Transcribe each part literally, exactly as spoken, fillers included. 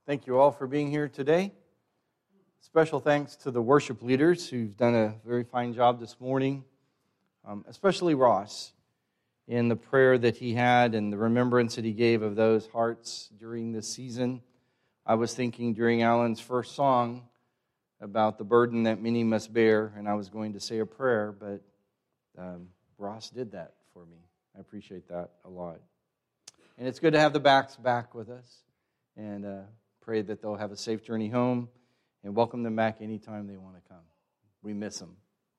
Thank you all for being here today. Special thanks to the worship leaders who've done a very fine job this morning, um, especially Ross in the prayer that he had and the remembrance that he gave of those hearts during this season. I was thinking during Alan's first song about the burden that many must bear, and I was going to say a prayer, but um, Ross did that for me. I appreciate that a lot. And it's good to have the backs back with us, and uh, pray that they'll have a safe journey home, and welcome them back anytime they want to come. We miss them.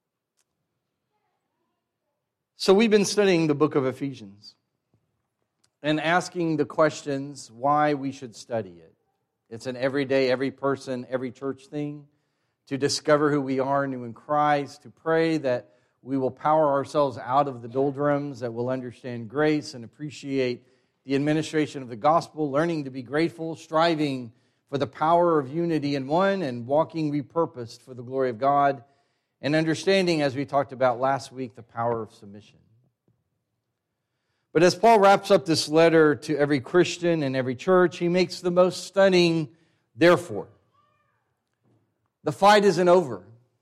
So we've been studying the book of Ephesians and asking the questions why we should study it. It's an everyday, every person, every church thing to discover who we are new in Christ, to pray that we will power ourselves out of the doldrums, that we'll understand grace and appreciate the administration of the gospel, learning to be grateful, striving for the power of unity in one, and walking repurposed for the glory of God, and understanding, as we talked about last week, the power of submission. But as Paul wraps up this letter to every Christian and every church, he makes the most stunning therefore. The fight isn't over.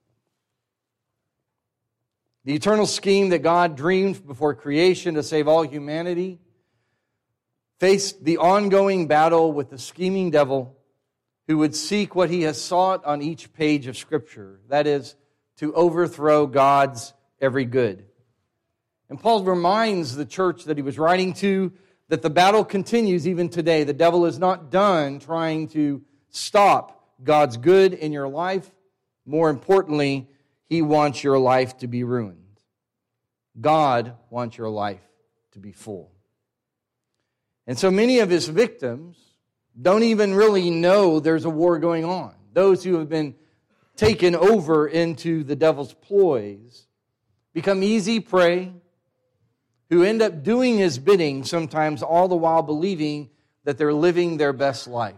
The eternal scheme that God dreamed before creation to save all humanity faced the ongoing battle with the scheming devil who would seek what he has sought on each page of Scripture, that is, to overthrow God's every good. And Paul reminds the church that he was writing to that the battle continues even today. The devil is not done trying to stop God's good in your life. More importantly, he wants your life to be ruined. God wants your life to be full. And so many of his victims don't even really know there's a war going on. Those who have been taken over into the devil's ploys become easy prey, who end up doing his bidding, sometimes all the while believing that they're living their best life.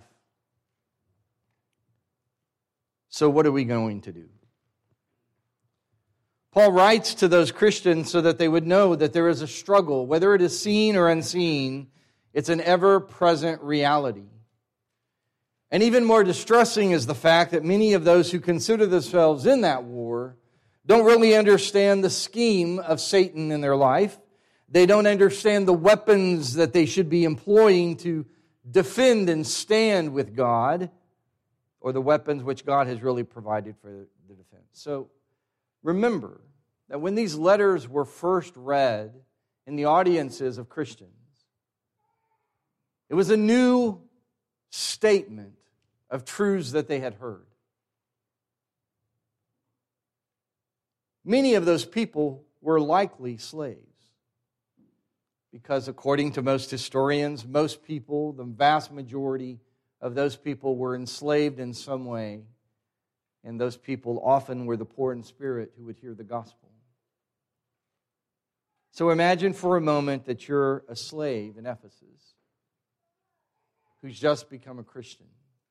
So what are we going to do? Paul writes to those Christians so that they would know that there is a struggle, whether it is seen or unseen. It's an ever-present reality. And even more distressing is the fact that many of those who consider themselves in that war don't really understand the scheme of Satan in their life. They don't understand the weapons that they should be employing to defend and stand with God, or the weapons which God has really provided for the defense. So remember that when these letters were first read in the audiences of Christians, it was a new statement of truths that they had heard. Many of those people were likely slaves, because according to most historians, most people, the vast majority of those people were enslaved in some way, and those people often were the poor in spirit who would hear the gospel. So imagine for a moment that you're a slave in Ephesus who's just become a Christian.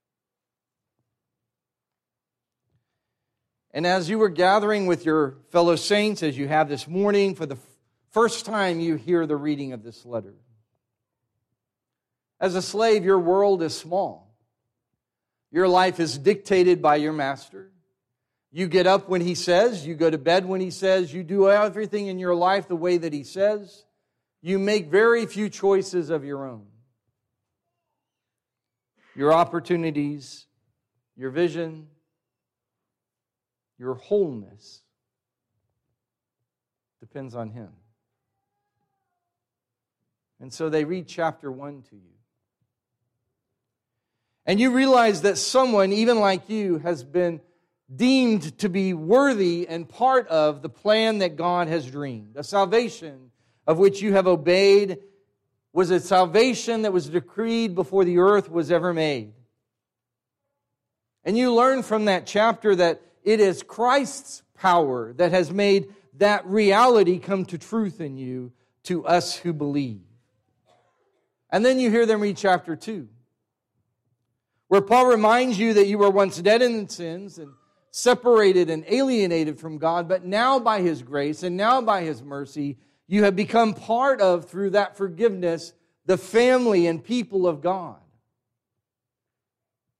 And as you were gathering with your fellow saints, as you have this morning, for the first time you hear the reading of this letter. As a slave, your world is small. Your life is dictated by your master. You get up when he says, you go to bed when he says, you do everything in your life the way that he says. You make very few choices of your own. Your opportunities, your vision, your wholeness depends on him. And so they read chapter one to you. And you realize that someone, even like you, has been deemed to be worthy and part of the plan that God has dreamed. A salvation of which you have obeyed was a salvation that was decreed before the earth was ever made. And you learn from that chapter that it is Christ's power that has made that reality come to truth in you, to us who believe. And then you hear them read chapter two, where Paul reminds you that you were once dead in sins and separated and alienated from God, but now by His grace and now by His mercy, you have become part of, through that forgiveness, the family and people of God.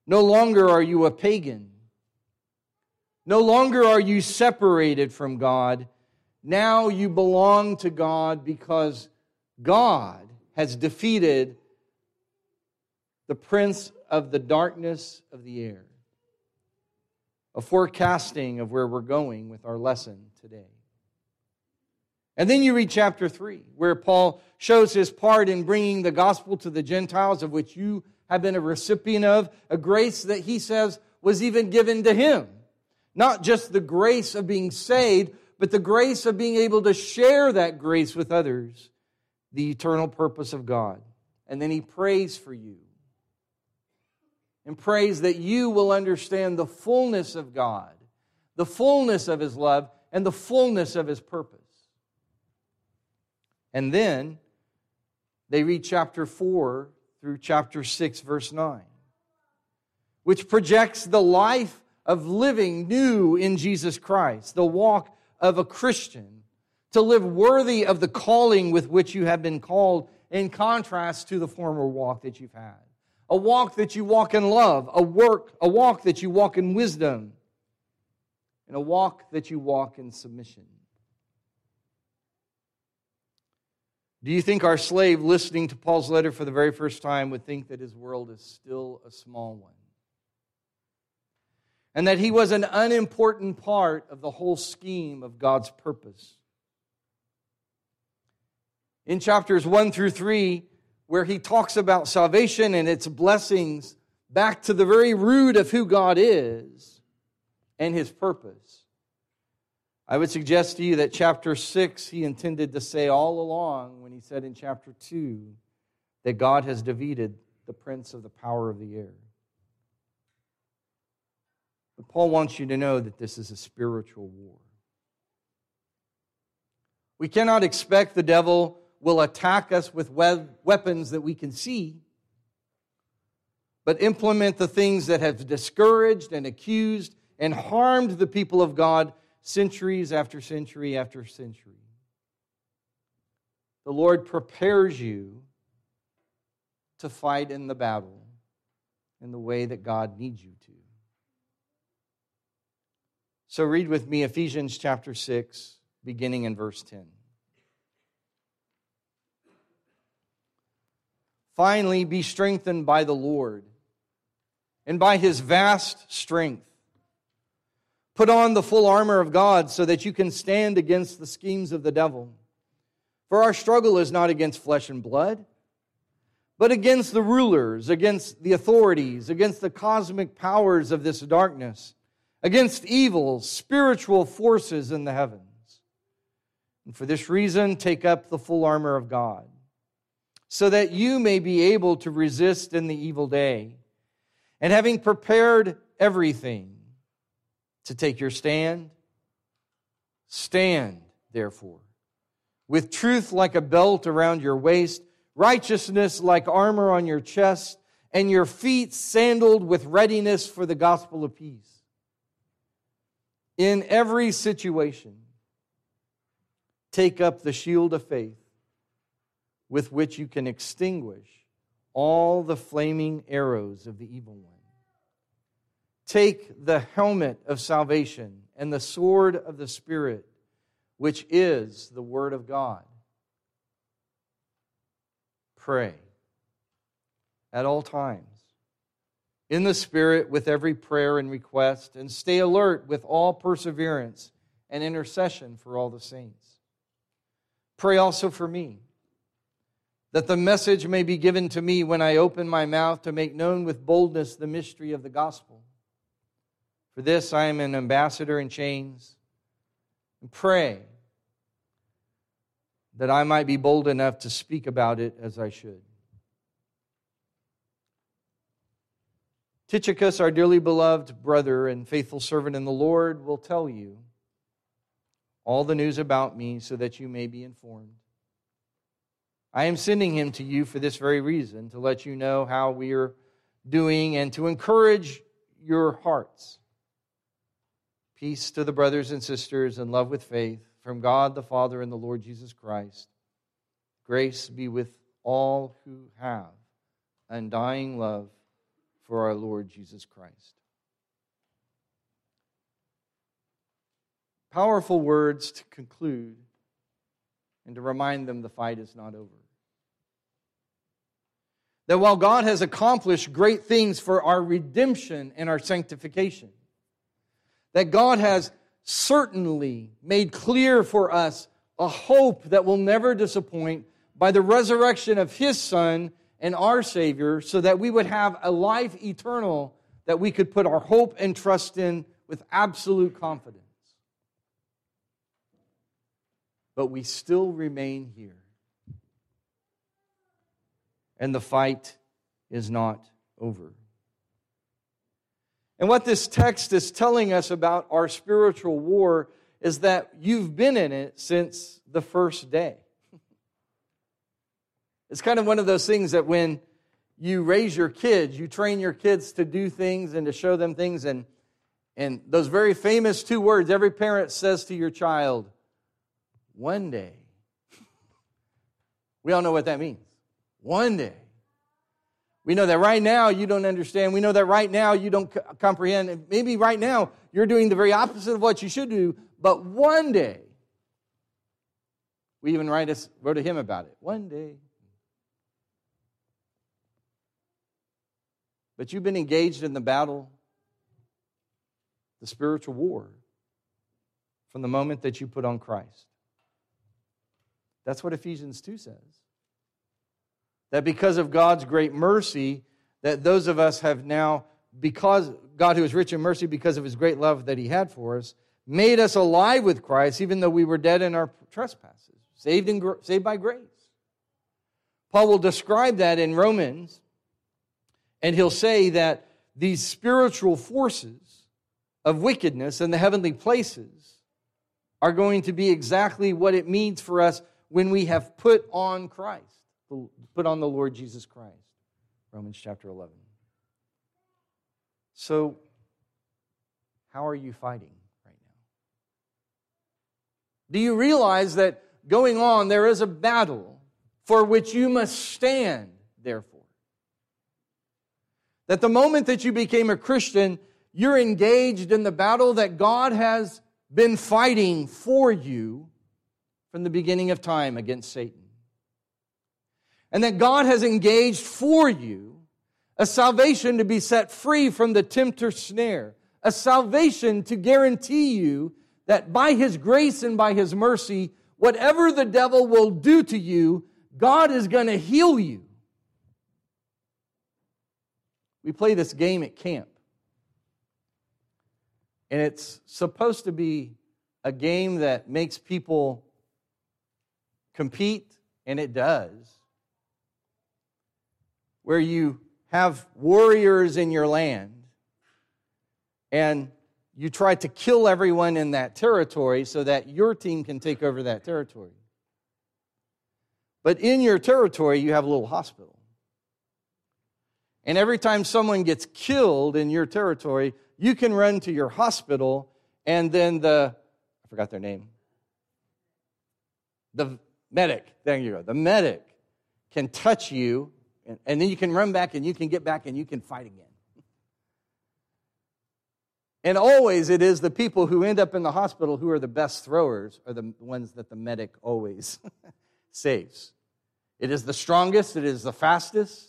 No longer are you a pagan. No longer are you separated from God. Now you belong to God because God has defeated the prince of the darkness of the air. A forecasting of where we're going with our lesson today. And then you read chapter three, where Paul shows his part in bringing the gospel to the Gentiles, of which you have been a recipient of, a grace that he says was even given to him. Not just the grace of being saved, but the grace of being able to share that grace with others, the eternal purpose of God. And then he prays for you, and prays that you will understand the fullness of God, the fullness of His love, and the fullness of His purpose. And then they read chapter four through chapter six, verse nine, which projects the life of living new in Jesus Christ, the walk of a Christian, to live worthy of the calling with which you have been called, in contrast to the former walk that you've had. A walk that you walk in love, a work, a walk that you walk in wisdom, and a walk that you walk in submission. Do you think our slave listening to Paul's letter for the very first time would think that his world is still a small one? And that he was an unimportant part of the whole scheme of God's purpose? In chapters one through three, where he talks about salvation and its blessings back to the very root of who God is and His purpose, I would suggest to you that chapter six he intended to say all along when he said in chapter two that God has defeated the prince of the power of the air. But Paul wants you to know that this is a spiritual war. We cannot expect the devil will attack us with weapons that we can see, but implement the things that have discouraged and accused and harmed the people of God centuries after century after century. The Lord prepares you to fight in the battle in the way that God needs you to. So read with me Ephesians chapter six, beginning in verse ten. Finally, be strengthened by the Lord and by His vast strength. Put on the full armor of God so that you can stand against the schemes of the devil. For our struggle is not against flesh and blood, but against the rulers, against the authorities, against the cosmic powers of this darkness, against evil spiritual forces in the heavens. And for this reason, take up the full armor of God, so that you may be able to resist in the evil day. And having prepared everything to take your stand, stand, therefore, with truth like a belt around your waist, righteousness like armor on your chest, and your feet sandaled with readiness for the gospel of peace. In every situation, take up the shield of faith, with which you can extinguish all the flaming arrows of the evil one. Take the helmet of salvation and the sword of the Spirit, which is the Word of God. Pray at all times, in the Spirit with every prayer and request, and stay alert with all perseverance and intercession for all the saints. Pray also for me, that the message may be given to me when I open my mouth to make known with boldness the mystery of the gospel. For this I am an ambassador in chains. And pray that I might be bold enough to speak about it as I should. Tychicus, our dearly beloved brother and faithful servant in the Lord, will tell you all the news about me so that you may be informed. I am sending him to you for this very reason, to let you know how we are doing and to encourage your hearts. Peace to the brothers and sisters and love with faith from God the Father and the Lord Jesus Christ. Grace be with all who have undying love for our Lord Jesus Christ. Powerful words to conclude and to remind them the fight is not over. That while God has accomplished great things for our redemption and our sanctification, that God has certainly made clear for us a hope that will never disappoint by the resurrection of His Son and our Savior, so that we would have a life eternal that we could put our hope and trust in with absolute confidence. But we still remain here. And the fight is not over. And what this text is telling us about our spiritual war is that you've been in it since the first day. It's kind of one of those things that when you raise your kids, you train your kids to do things and to show them things. And, and those very famous two words every parent says to your child, one day. We all know what that means. One day. We know that right now you don't understand. We know that right now you don't c- comprehend. And maybe right now you're doing the very opposite of what you should do. But one day. We even write us, wrote a hymn about it. One day. But you've been engaged in the battle, the spiritual war, from the moment that you put on Christ. That's what Ephesians two says. That because of God's great mercy, that those of us have now, because God who is rich in mercy, because of His great love that He had for us, made us alive with Christ, even though we were dead in our trespasses, saved, in, saved by grace. Paul will describe that in Romans, and he'll say that these spiritual forces of wickedness in the heavenly places are going to be exactly what it means for us when we have put on Christ, put on the Lord Jesus Christ. Romans chapter eleven. So, how are you fighting right now? Do you realize that going on there is a battle for which you must stand, therefore? That the moment that you became a Christian, you're engaged in the battle that God has been fighting for you from the beginning of time against Satan. And that God has engaged for you a salvation to be set free from the tempter's snare. A salvation to guarantee you that by His grace and by His mercy, whatever the devil will do to you, God is going to heal you. We play this game at camp. And it's supposed to be a game that makes people compete, and it does. Where you have warriors in your land, and you try to kill everyone in that territory so that your team can take over that territory. But in your territory, you have a little hospital. And every time someone gets killed in your territory, you can run to your hospital, and then the, I forgot their name, the medic, there you go, the medic can touch you, and, and then you can run back, and you can get back, and you can fight again. And always it is the people who end up in the hospital who are the best throwers are the ones that the medic always saves. It is the strongest, it is the fastest.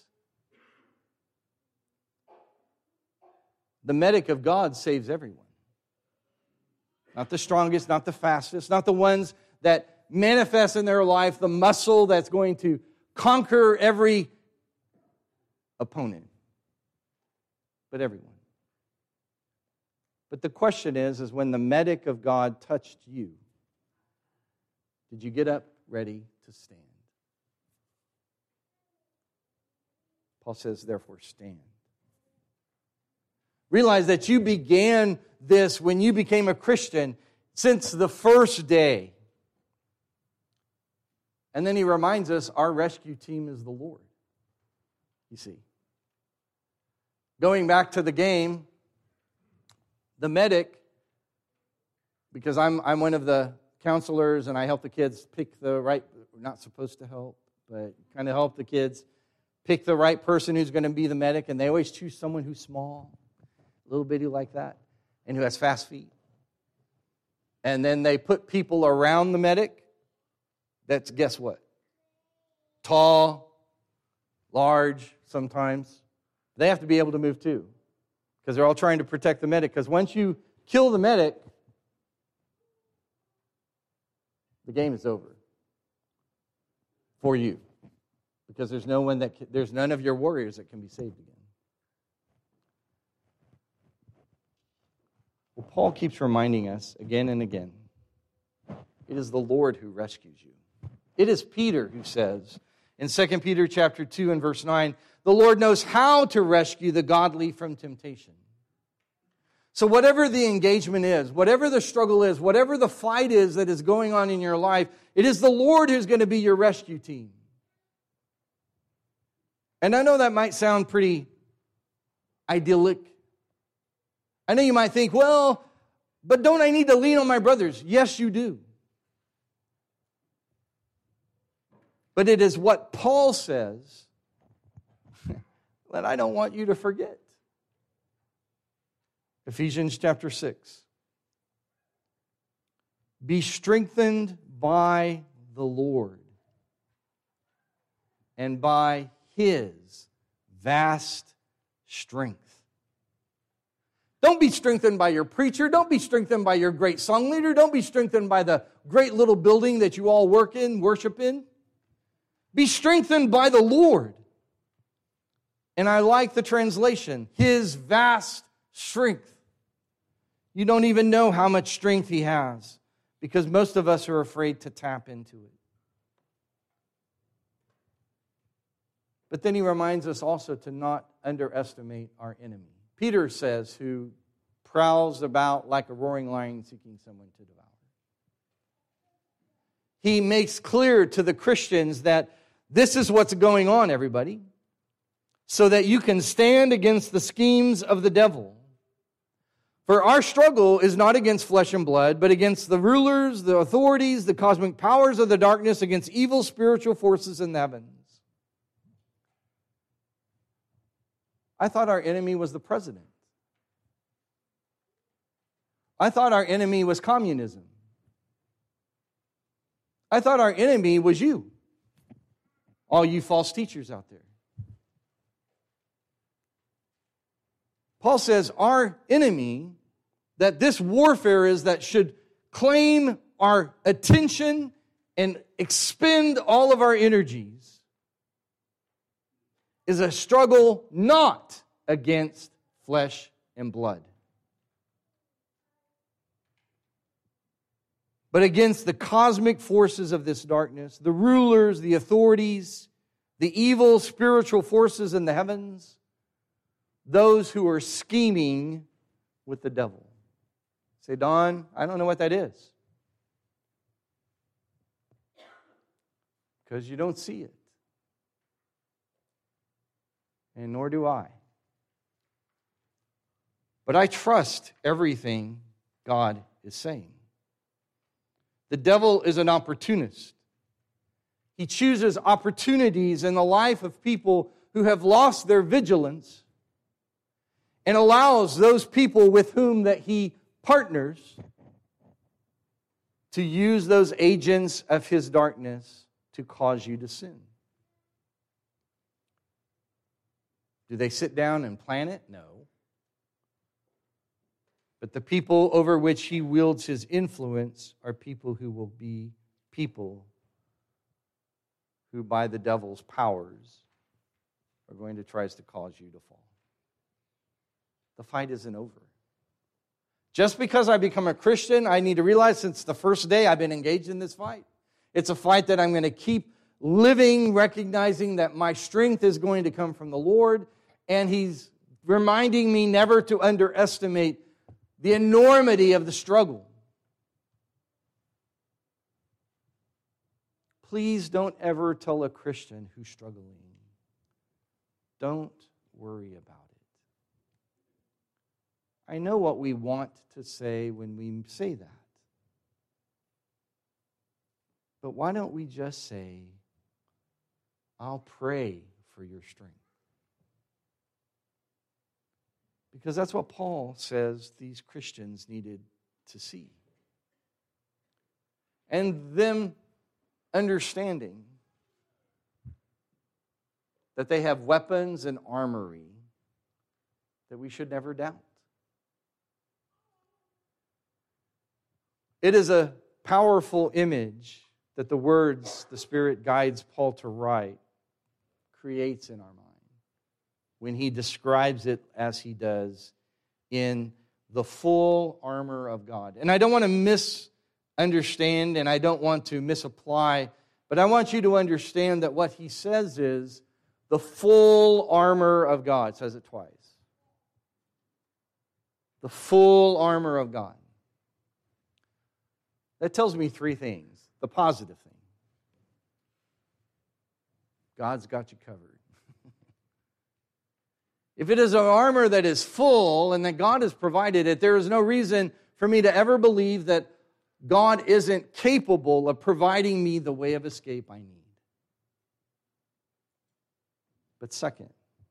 The medic of God saves everyone. Not the strongest, not the fastest, not the ones that manifest in their life the muscle that's going to conquer every opponent, but everyone. But the question is, is when the medic of God touched you, did you get up ready to stand? Paul says, therefore, stand. Realize that you began this when you became a Christian since the first day. And then he reminds us our rescue team is the Lord. You see. Going back to the game, the medic, because I'm I'm one of the counselors and I help the kids pick the right, we're not supposed to help, but kind of help the kids pick the right person who's going to be the medic, and they always choose someone who's small, a little bitty like that, and who has fast feet. And then they put people around the medic that's, guess what? Tall, large sometimes. They have to be able to move too, because they're all trying to protect the medic. Because once you kill the medic, the game is over for you, because there's no one that can, there's none of your warriors that can be saved again. Well, Paul keeps reminding us again and again, it is the Lord who rescues you. It is Peter who says in Second Peter chapter two and verse nine, the Lord knows how to rescue the godly from temptation. So whatever the engagement is, whatever the struggle is, whatever the fight is that is going on in your life, it is the Lord who's going to be your rescue team. And I know that might sound pretty idyllic. I know you might think, well, but don't I need to lean on my brothers? Yes, you do. But it is what Paul says that I don't want you to forget. Ephesians chapter six. Be strengthened by the Lord and by His vast strength. Don't be strengthened by your preacher. Don't be strengthened by your great song leader. Don't be strengthened by the great little building that you all work in, worship in. Be strengthened by the Lord. And I like the translation, His vast strength. You don't even know how much strength He has, because most of us are afraid to tap into it. But then he reminds us also to not underestimate our enemy. Peter says, who prowls about like a roaring lion seeking someone to devour. He makes clear to the Christians that this is what's going on, everybody, so that you can stand against the schemes of the devil. For our struggle is not against flesh and blood, but against the rulers, the authorities, the cosmic powers of the darkness, against evil spiritual forces in the heavens. I thought our enemy was the president. I thought our enemy was communism. I thought our enemy was you, all you false teachers out there. Paul says our enemy, that this warfare is that should claim our attention and expend all of our energies, is a struggle not against flesh and blood, but against the cosmic forces of this darkness, the rulers, the authorities, the evil spiritual forces in the heavens, those who are scheming with the devil. Say, Don, I don't know what that is. Because you don't see it. And nor do I. But I trust everything God is saying. The devil is an opportunist. He chooses opportunities in the life of people who have lost their vigilance and allows those people with whom that he partners to use those agents of his darkness to cause you to sin. Do they sit down and plan it? No. But the people over which he wields his influence are people who will be people who by the devil's powers are going to try to cause you to fall. The fight isn't over. Just because I become a Christian, I need to realize since the first day I've been engaged in this fight. It's a fight that I'm going to keep living, recognizing that my strength is going to come from the Lord, and He's reminding me never to underestimate the enormity of the struggle. Please don't ever tell a Christian who's struggling, don't worry about it. I know what we want to say when we say that. But why don't we just say, I'll pray for your strength. Because that's what Paul says these Christians needed to see. And them understanding that they have weapons and armory that we should never doubt. It is a powerful image that the words the Spirit guides Paul to write creates in our mind when he describes it as he does in the full armor of God. And I don't want to misunderstand and I don't want to misapply, but I want you to understand that what he says is the full armor of God. It says it twice. The full armor of God. That tells me three things. The positive thing. God's got you covered. If it is an armor that is full and that God has provided it, there is no reason for me to ever believe that God isn't capable of providing me the way of escape I need. But second,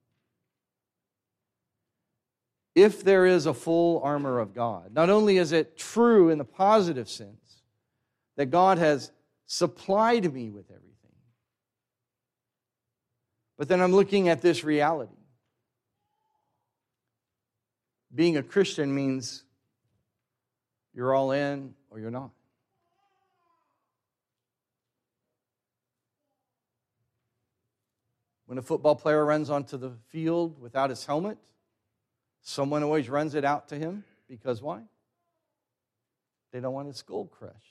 if there is a full armor of God, not only is it true in the positive sense that God has supplied me with everything, but then I'm looking at this reality. Being a Christian means you're all in or you're not. When a football player runs onto the field without his helmet, someone always runs it out to him. Because why? They don't want his skull crushed.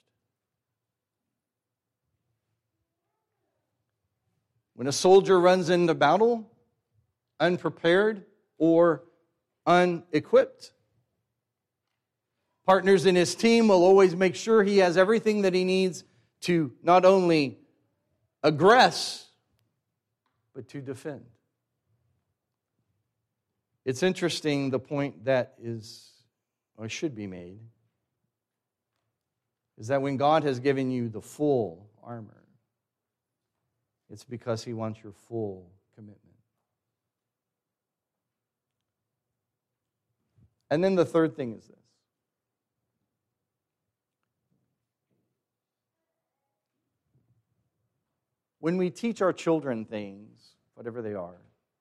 When a soldier runs into battle, unprepared or unequipped, partners in his team will always make sure he has everything that he needs to not only aggress, but to defend. It's interesting, the point that is, or should be made, is that when God has given you the full armor, it's because He wants your full commitment. And then the third thing is this. When we teach our children things, whatever they are,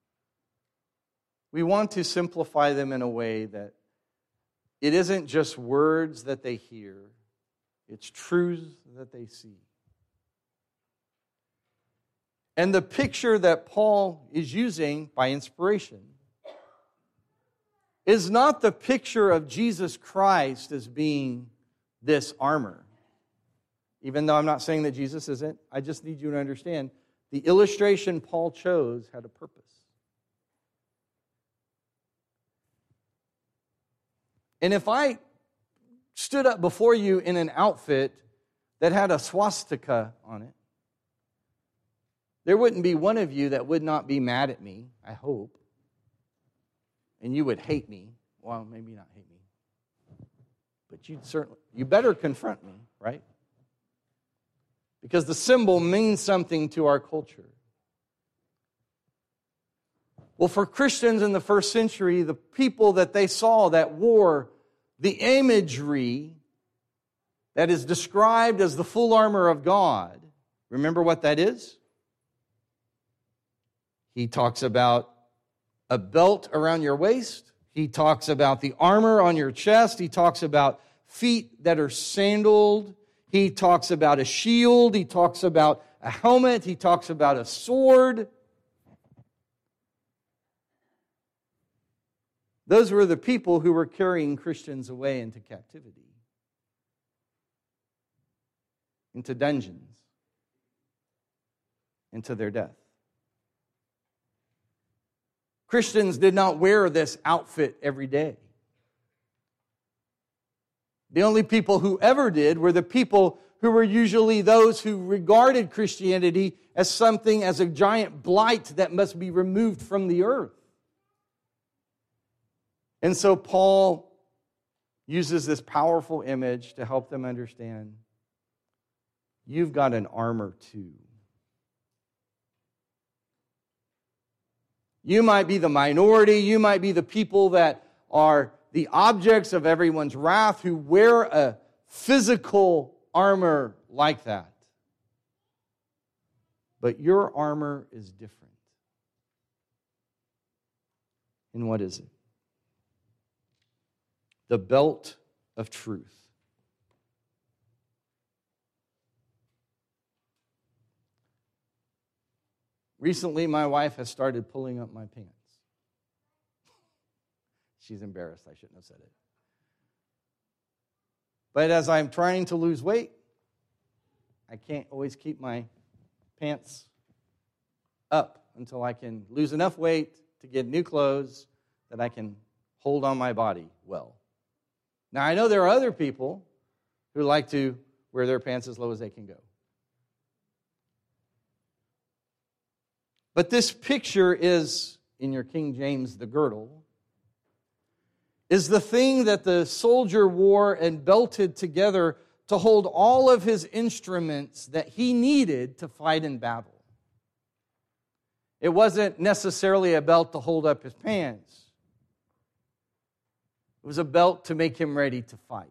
we want to simplify them in a way that it isn't just words that they hear, it's truths that they see. And the picture that Paul is using by inspiration is not the picture of Jesus Christ as being this armor. Even though I'm not saying that Jesus isn't, I just need you to understand the illustration Paul chose had a purpose. And if I stood up before you in an outfit that had a swastika on it, there wouldn't be one of you that would not be mad at me, I hope. And you would hate me. Well, maybe not hate me. But you'd certainly, you better confront me, right? Because the symbol means something to our culture. Well, for Christians in the first century, the people that they saw that wore the imagery that is described as the full armor of God, remember what that is? He talks about a belt around your waist. He talks about the armor on your chest. He talks about feet that are sandaled. He talks about a shield. He talks about a helmet. He talks about a sword. Those were the people who were carrying Christians away into captivity, into dungeons, into their death. Christians did not wear this outfit every day. The only people who ever did were the people who were usually those who regarded Christianity as something, as a giant blight that must be removed from the earth. And so Paul uses this powerful image to help them understand, you've got an armor too. You might be the minority. You might be the people that are the objects of everyone's wrath who wear a physical armor like that. But your armor is different. And what is it? The belt of truth. Recently, my wife has started pulling up my pants. She's embarrassed. I shouldn't have said it. But as I'm trying to lose weight, I can't always keep my pants up until I can lose enough weight to get new clothes that I can hold on my body well. Now, I know there are other people who like to wear their pants as low as they can go. But this picture is, in your King James, the girdle, is the thing that the soldier wore and belted together to hold all of his instruments that he needed to fight in battle. It wasn't necessarily a belt to hold up his pants. It was a belt to make him ready to fight.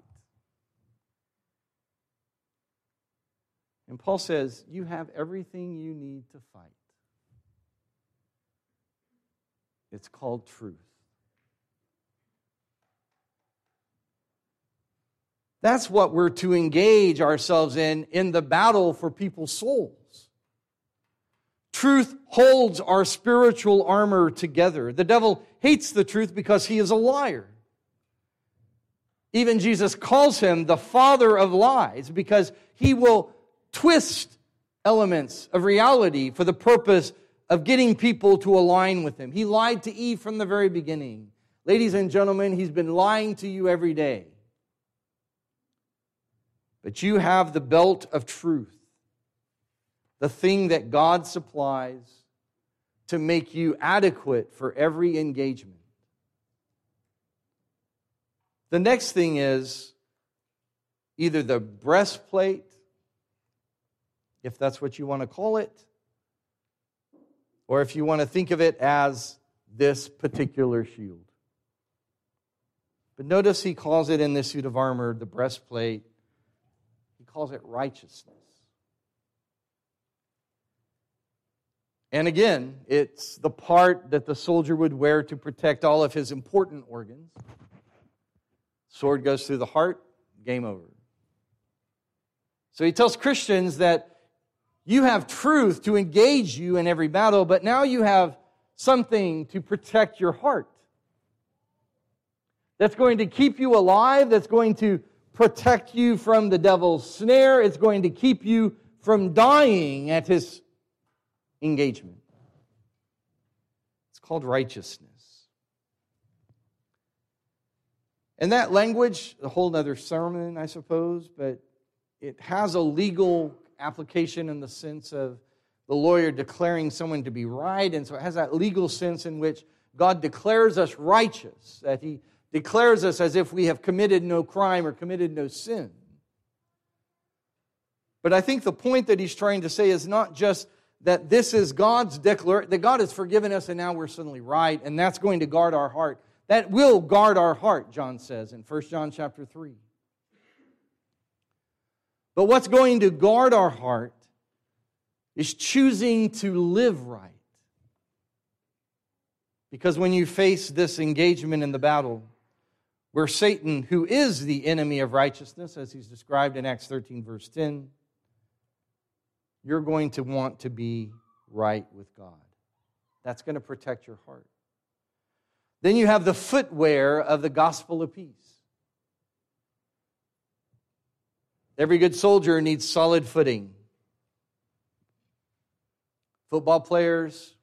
And Paul says, you have everything you need to fight. It's called truth. That's what we're to engage ourselves in, in the battle for people's souls. Truth holds our spiritual armor together. The devil hates the truth because he is a liar. Even Jesus calls him the father of lies because he will twist elements of reality for the purpose of getting people to align with him. He lied to Eve from the very beginning. Ladies and gentlemen, he's been lying to you every day. But you have the belt of truth, the thing that God supplies to make you adequate for every engagement. The next thing is either the breastplate, if that's what you want to call it, or if you want to think of it as this particular shield. But notice he calls it in this suit of armor, the breastplate, he calls it righteousness. And again, it's the part that the soldier would wear to protect all of his important organs. Sword goes through the heart, game over. So he tells Christians that you have truth to engage you in every battle, but now you have something to protect your heart. That's going to keep you alive, that's going to protect you from the devil's snare, it's going to keep you from dying at his engagement. It's called righteousness. And that language, a whole other sermon, I suppose, but it has a legal application in the sense of the lawyer declaring someone to be right, and so it has that legal sense in which God declares us righteous, that He declares us as if we have committed no crime or committed no sin. But I think the point that he's trying to say is not just that this is God's declaration, that God has forgiven us and now we're suddenly right, and that's going to guard our heart. That will guard our heart, John says in First John chapter three. But what's going to guard our heart is choosing to live right. Because when you face this engagement in the battle, where Satan, who is the enemy of righteousness, as he's described in Acts thirteen, verse ten, you're going to want to be right with God. That's going to protect your heart. Then you have the footwear of the gospel of peace. Every good soldier needs solid footing. Football players,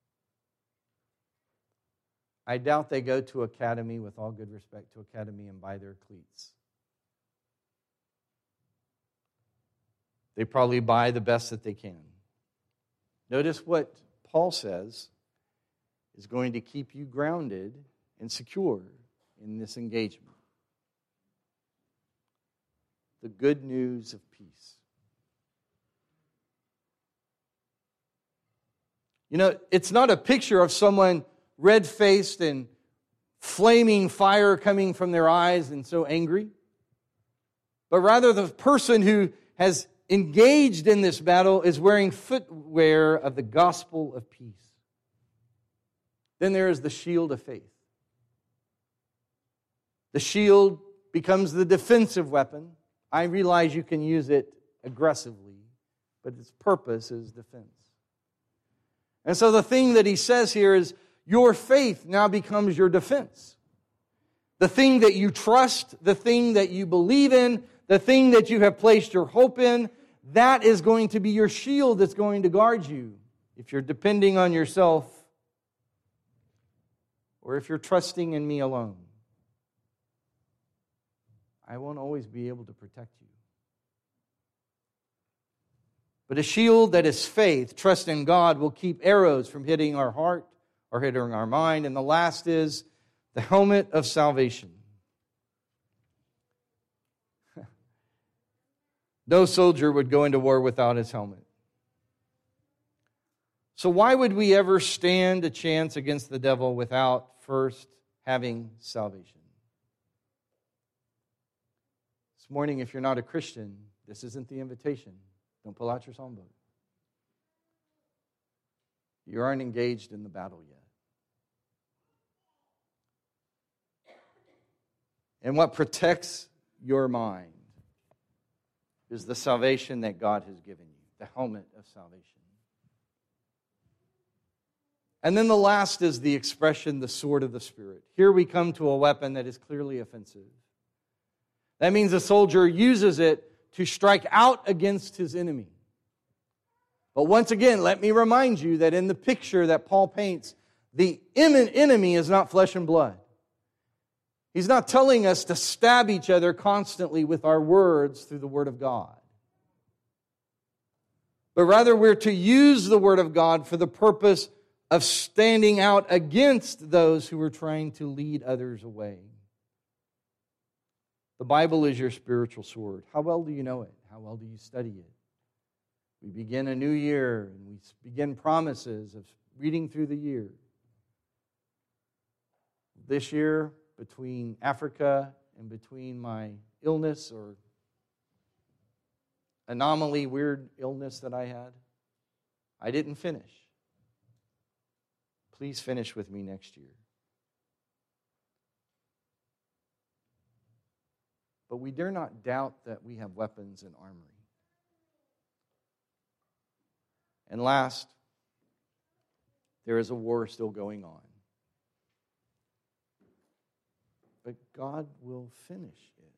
I doubt they go to academy, with all good respect to academy, and buy their cleats. They probably buy the best that they can. Notice what Paul says is going to keep you grounded and secure in this engagement. The good news of peace. You know, it's not a picture of someone red-faced and flaming fire coming from their eyes and so angry, but rather the person who has engaged in this battle is wearing footwear of the gospel of peace. Then there is the shield of faith. The shield becomes the defensive weapon. I realize you can use it aggressively, but its purpose is defense. And so the thing that he says here is, your faith now becomes your defense. The thing that you trust, the thing that you believe in, the thing that you have placed your hope in, that is going to be your shield that's going to guard you. If you're depending on yourself, or if you're trusting in me alone, I won't always be able to protect you. But a shield that is faith, trust in God, will keep arrows from hitting our heart or hitting our mind. And the last is the helmet of salvation. No soldier would go into war without his helmet. So why would we ever stand a chance against the devil without first having salvation? This morning, if you're not a Christian, this isn't the invitation. Don't pull out your psalm book. You aren't engaged in the battle yet. And what protects your mind is the salvation that God has given you, the helmet of salvation. And then the last is the expression, the sword of the Spirit. Here we come to a weapon that is clearly offensive. That means a soldier uses it to strike out against his enemy. But once again, let me remind you that in the picture that Paul paints, the enemy is not flesh and blood. He's not telling us to stab each other constantly with our words through the Word of God. But rather we're to use the Word of God for the purpose of standing out against those who are trying to lead others away. The Bible is your spiritual sword. How well do you know it? How well do you study it? We begin a new year and we begin promises of reading through the year. This year, between Africa and between my illness or anomaly, weird illness that I had, I didn't finish. Please finish with me next year. But we dare not doubt that we have weapons and armory. And last, there is a war still going on. But God will finish it.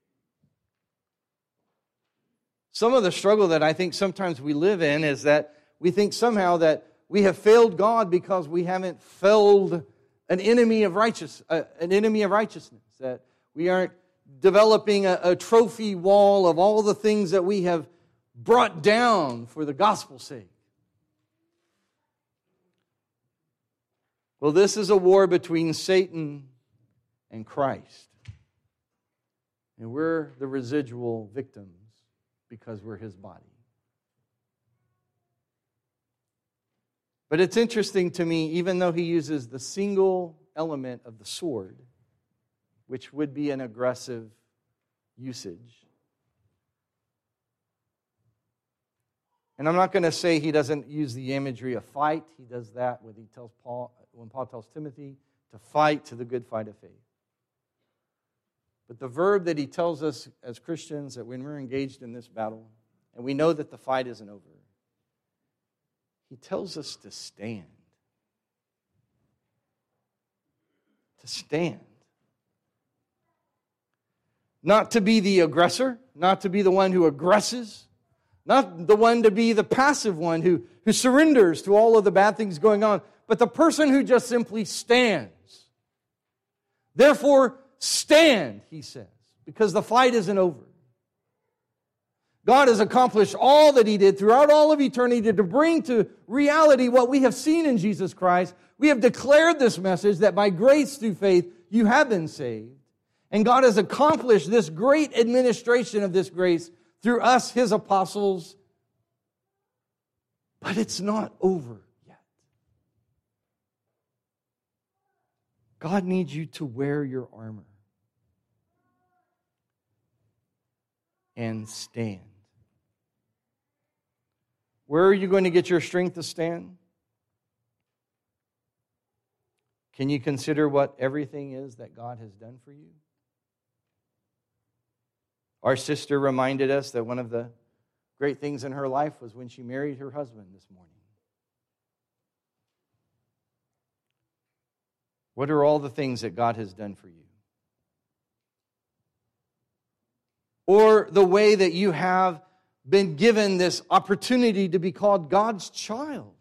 Some of the struggle that I think sometimes we live in is that we think somehow that we have failed God because we haven't felled an enemy of righteous, uh, an enemy of righteousness. That we aren't developing a, a trophy wall of all the things that we have brought down for the gospel's sake. Well, this is a war between Satan and Christ. And we're the residual victims because we're his body. But it's interesting to me, even though he uses the single element of the sword, which would be an aggressive usage. And I'm not going to say he doesn't use the imagery of fight. He does that when he tells Paul, when Paul tells Timothy to fight to the good fight of faith. But the verb that he tells us as Christians that when we're engaged in this battle, and we know that the fight isn't over, he tells us to stand. To stand. Not to be the aggressor, not to be the one who aggresses, not the one to be the passive one who, who surrenders to all of the bad things going on, but the person who just simply stands. Therefore, stand, he says, because the fight isn't over. God has accomplished all that he did throughout all of eternity to bring to reality what we have seen in Jesus Christ. We have declared this message that by grace through faith you have been saved. And God has accomplished this great administration of this grace through us, his apostles. But it's not over yet. God needs you to wear your armor and stand. Where are you going to get your strength to stand? Can you consider what everything is that God has done for you? Our sister reminded us that one of the great things in her life was when she married her husband this morning. What are all the things that God has done for you? Or the way that you have been given this opportunity to be called God's child.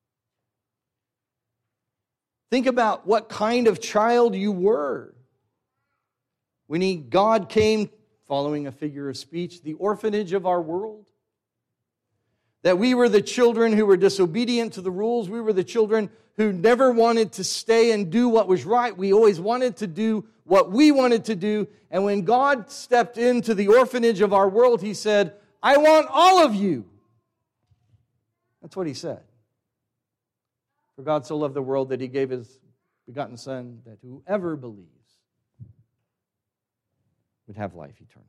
Think about what kind of child you were when he, God came, following a figure of speech, the orphanage of our world. That we were the children who were disobedient to the rules. We were the children who never wanted to stay and do what was right. We always wanted to do what we wanted to do. And when God stepped into the orphanage of our world, he said, I want all of you. That's what he said. For God so loved the world that he gave his begotten Son, that whoever believes would have life eternal.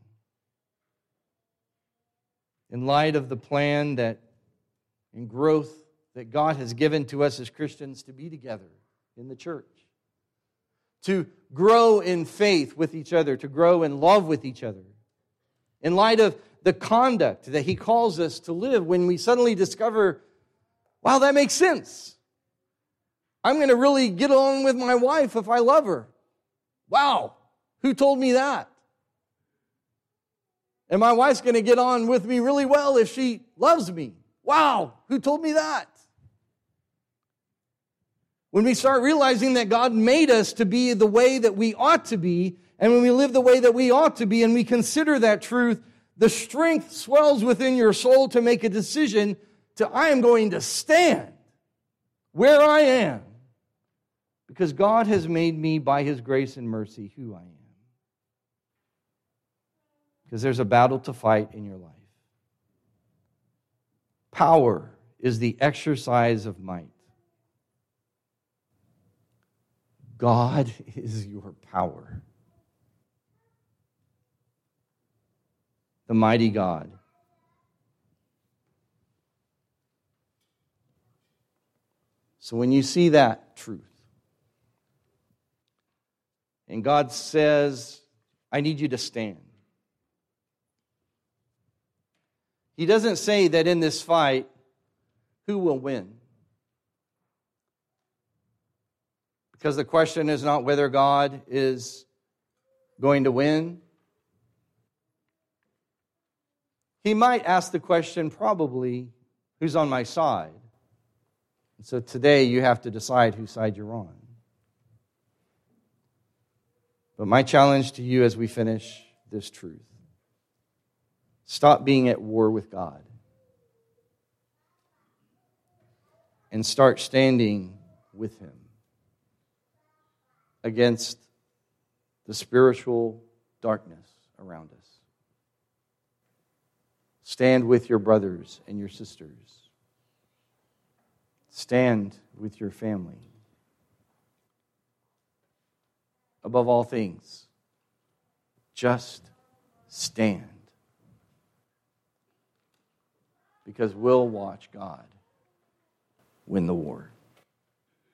In light of the plan that and growth that God has given to us as Christians to be together in the church, to grow in faith with each other, to grow in love with each other, in light of the conduct that he calls us to live, when we suddenly discover, wow, that makes sense. I'm going to really get on with my wife if I love her. Wow, who told me that? And my wife's going to get on with me really well if she loves me. Wow, who told me that? When we start realizing that God made us to be the way that we ought to be, and when we live the way that we ought to be, and we consider that truth, the strength swells within your soul to make a decision to, I am going to stand where I am, because God has made me by his grace and mercy who I am. Because there's a battle to fight in your life. Power is the exercise of might. God is your power. The mighty God. So when you see that truth, and God says, I need you to stand. He doesn't say that in this fight, who will win? Because the question is not whether God is going to win. He might ask the question, probably, who's on my side? And so today you have to decide whose side you're on. But my challenge to you as we finish this truth, stop being at war with God and start standing with him against the spiritual darkness around us. Stand with your brothers and your sisters. Stand with your family. Above all things, just stand. Because we'll watch God win the war.